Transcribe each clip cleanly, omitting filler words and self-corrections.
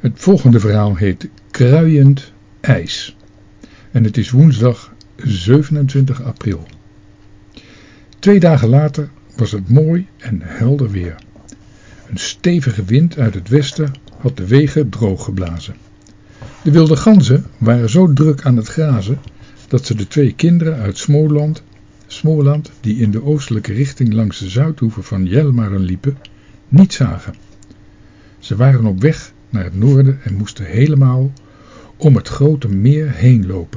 Het volgende verhaal heet Kruiend ijs. En het is woensdag 27 april. 2 dagen later was het mooi en helder weer. Een stevige wind uit het westen had de wegen droog geblazen. De wilde ganzen waren zo druk aan het grazen dat ze de 2 kinderen uit Småland, die in de oostelijke richting langs de zuidoever van Hjälmaren liepen, niet zagen. Ze waren op weg naar het noorden en moesten helemaal om het grote meer heen lopen.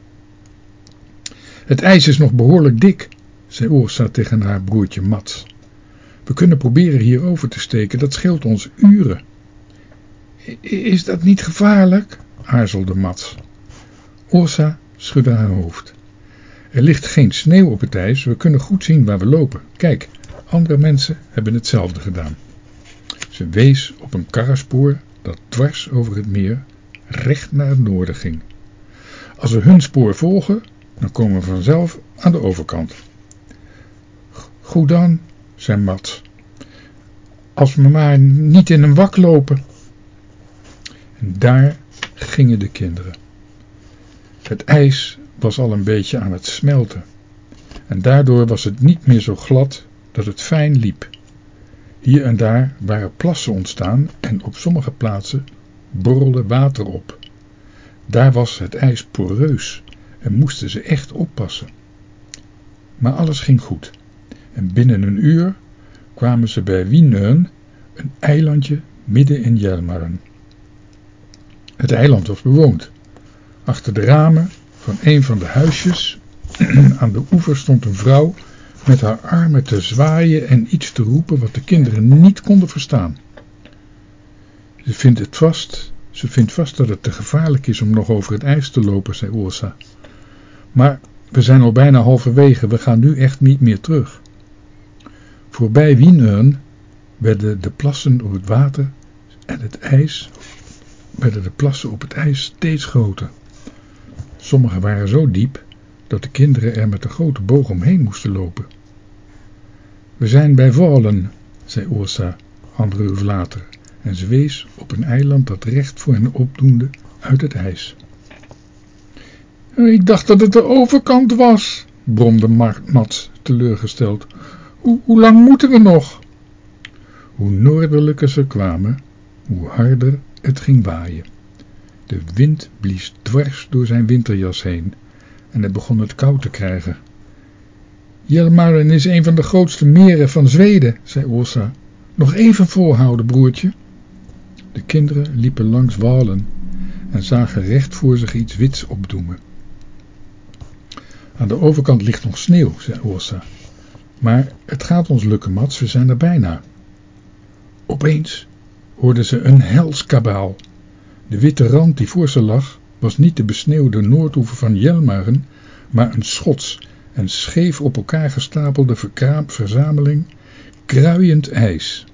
Het ijs is nog behoorlijk dik, zei Åsa tegen haar broertje Mats. We kunnen proberen hier over te steken, dat scheelt ons uren. Is dat niet gevaarlijk? Aarzelde Mats. Åsa schudde haar hoofd. Er ligt geen sneeuw op het ijs, we kunnen goed zien waar we lopen. Kijk, andere mensen hebben hetzelfde gedaan. Ze wees op een karrenspoor dat dwars over het meer recht naar het noorden ging. Als we hun spoor volgen, dan komen we vanzelf aan de overkant. Goed dan, zei Mats. Als we maar niet in een wak lopen. En daar gingen de kinderen. Het ijs was al een beetje aan het smelten. En daardoor was het niet meer zo glad dat het fijn liep. Hier en daar waren plassen ontstaan en op sommige plaatsen borrelde water op. Daar was het ijs poreus en moesten ze echt oppassen. Maar alles ging goed. En binnen een uur kwamen ze bij Vinön, een eilandje midden in Hjälmaren. Het eiland was bewoond. Achter de ramen van een van de huisjes aan de oever stond een vrouw met haar armen te zwaaien en iets te roepen wat de kinderen niet konden verstaan. Ze vindt vast dat het te gevaarlijk is om nog over het ijs te lopen, zei Åsa. Maar we zijn al bijna halverwege, we gaan nu echt niet meer terug. Voorbij Vinön werden de plassen op het water en de plassen op het ijs steeds groter. Sommige waren zo diep dat de kinderen er met een grote boog omheen moesten lopen. We zijn bij Valen, zei Åsa 1,5 uur later, en ze wees op een eiland dat recht voor hen opdoemde uit het ijs. Ik dacht dat het de overkant was, bromde Mats teleurgesteld. Hoe lang moeten we nog? Hoe noordelijker ze kwamen, hoe harder het ging waaien. De wind blies dwars door zijn winterjas heen en hij begon het koud te krijgen. Hjälmaren is een van de grootste meren van Zweden, zei Åsa. Nog even volhouden, broertje. De kinderen liepen langs Valen en zagen recht voor zich iets wits opdoemen. Aan de overkant ligt nog sneeuw, zei Åsa. Maar het gaat ons lukken, Mats, we zijn er bijna. Opeens hoorden ze een helskabaal. De witte rand die voor ze lag, was niet de besneeuwde noordoever van Hjälmaren, maar een Schots en scheef op elkaar gestapelde verzameling kruiend ijs,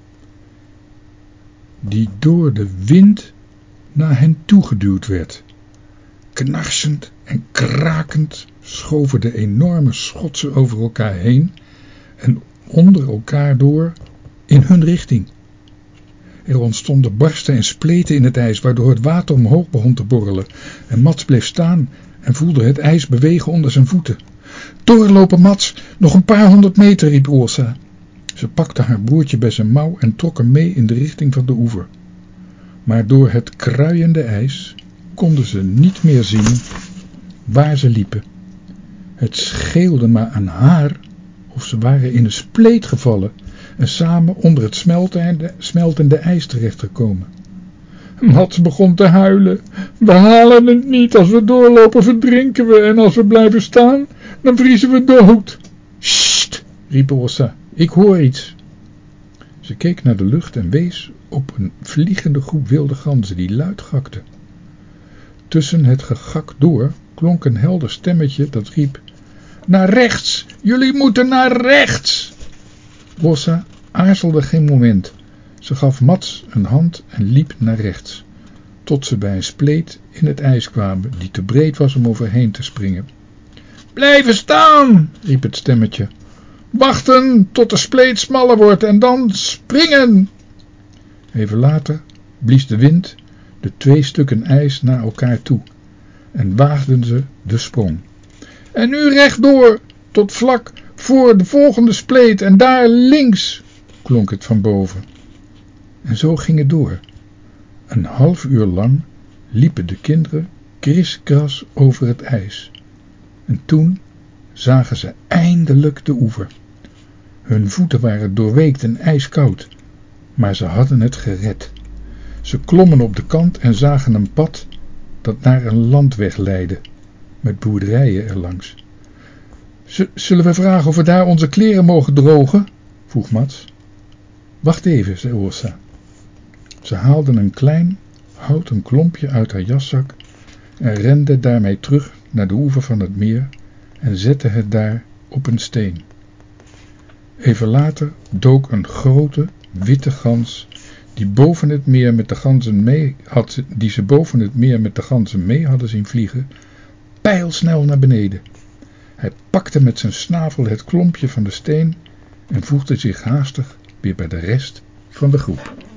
die door de wind naar hen toegeduwd werd. Knarsend en krakend schoven de enorme schotsen over elkaar heen en onder elkaar door in hun richting. Er ontstonden barsten en spleten in het ijs, waardoor het water omhoog begon te borrelen. En Mats bleef staan en voelde het ijs bewegen onder zijn voeten. Doorlopen, Mats, nog een paar 100 meter, riep Åsa. Ze pakte haar broertje bij zijn mouw en trok hem mee in de richting van de oever. Maar door het kruiende ijs konden ze niet meer zien waar ze liepen. Het scheelde maar aan haar of ze waren in een spleet gevallen en samen onder het smeltende ijs terechtgekomen. Mats begon te huilen. We halen het niet. Als we doorlopen verdrinken we en als we blijven staan, dan vriezen we dood. Sst, riep Åsa. Ik hoor iets. Ze keek naar de lucht en wees op een vliegende groep wilde ganzen die luid gakte. Tussen het gegak door klonk een helder stemmetje dat riep: Naar rechts! Jullie moeten naar rechts! Åsa aarzelde geen moment. Ze gaf Mats een hand en liep naar rechts, tot ze bij een spleet in het ijs kwamen die te breed was om overheen te springen. Blijven staan, riep het stemmetje. Wachten tot de spleet smaller wordt en dan springen. Even later blies de wind de 2 stukken ijs naar elkaar toe en waagden ze de sprong. En nu rechtdoor, tot vlak voor de volgende spleet en daar links, klonk het van boven. En zo ging het door. Een half uur lang liepen de kinderen kriskras over het ijs. En toen zagen ze eindelijk de oever. Hun voeten waren doorweekt en ijskoud, maar ze hadden het gered. Ze klommen op de kant en zagen een pad dat naar een landweg leidde, met boerderijen erlangs. Zullen we vragen of we daar onze kleren mogen drogen? Vroeg Mats. Wacht even, zei Åsa. Ze haalde een klein houten klompje uit haar jaszak en rende daarmee terug naar de oever van het meer en zette het daar op een steen. Even later dook een grote witte gans die ze boven het meer met de ganzen mee hadden zien vliegen, pijlsnel naar beneden. Hij pakte met zijn snavel het klompje van de steen en voegde zich haastig weer bij de rest van de groep.